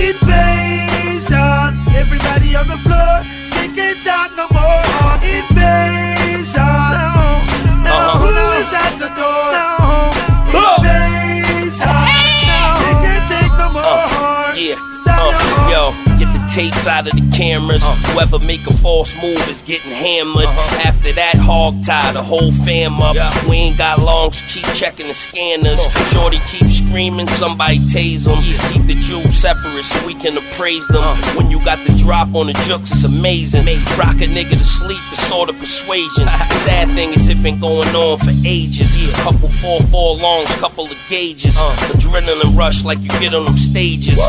Invasion. Everybody on the floor, they can't talk no more. Invasion. Who is at the door? Invasion. They can't take no more. Yo, get the tapes out of the cameras. Whoever make a false move is getting hammered. After that, hog tie the whole fam up. We ain't got long, so keep checking the scanners. Shorty keep screaming, somebody tase them. Keep the Jews separate so we can appraise them. When you got the drop on the jukes, it's amazing. Rock a nigga to sleep is sort of persuasion. Sad thing is it been going on for ages. Couple 4 longs, couple of gauges. Adrenaline rush like you get on them stages.